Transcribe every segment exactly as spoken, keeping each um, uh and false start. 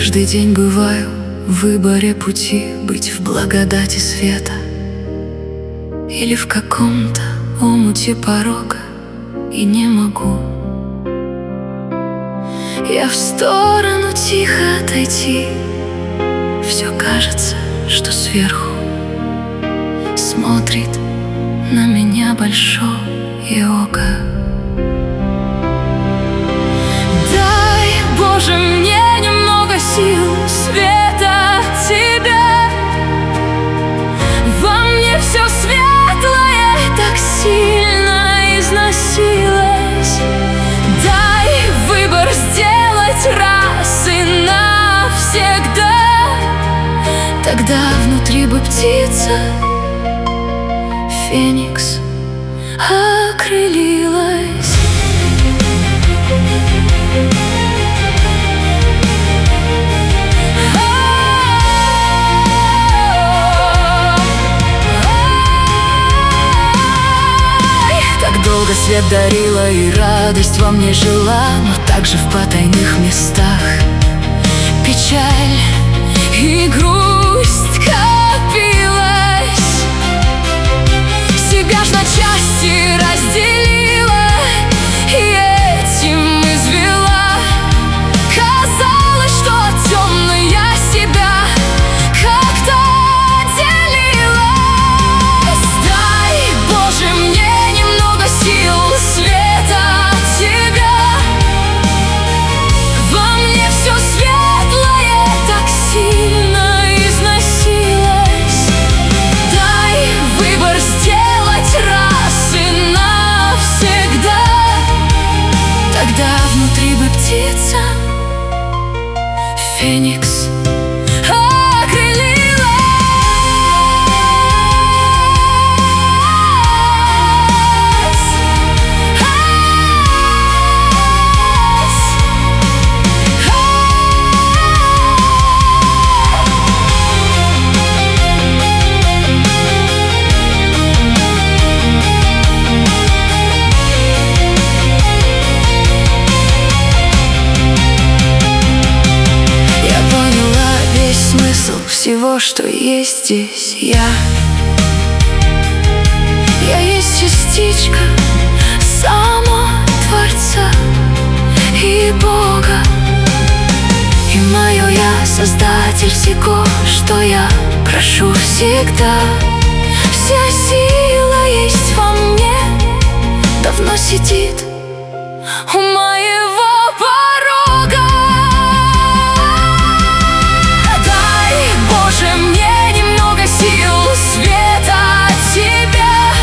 каждый день бываю в выборе пути, быть в благодати света или в каком-то омуте порога, и не могу я в сторону тихо отойти. Все кажется, что сверху смотрит на меня большое око. Дай, Боже, мне немного сил, света от Тебя. Во мне все светлое так сильно износилось. Дай выбор сделать раз и навсегда. Тогда внутри бы птица Феникс окрылилась. Так долго свет дарила и радость во мне жила, но также в потайных местах печаль и грусть копилась. Себя ж на части разделила и этим извела. Казалось, что от темной я себя как-то отделилась. Дай, Боже, мне немного сил, света от Тебя. Во мне все светлое так сильно износилось. Дай выбор сделать раз и навсегда. Тогда внутри бы птица Феникс окрылилась. Всего, что есть здесь я. Я есть частичка самого Творца и Бога. И мое я создатель всего, что я прошу всегда. Вся сила есть во мне, давно сидит у моего порога. Мне немного сил, света от Тебя.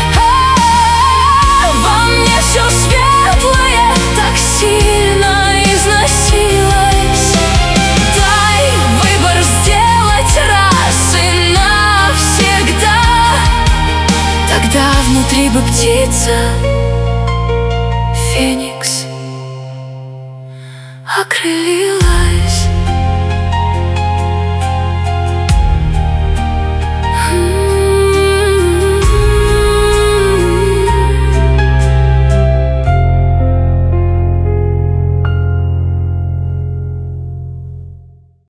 Во мне все светлое так сильно износилось. Дай выбор сделать раз и навсегда. Тогда внутри бы птица Феникс окрылилась.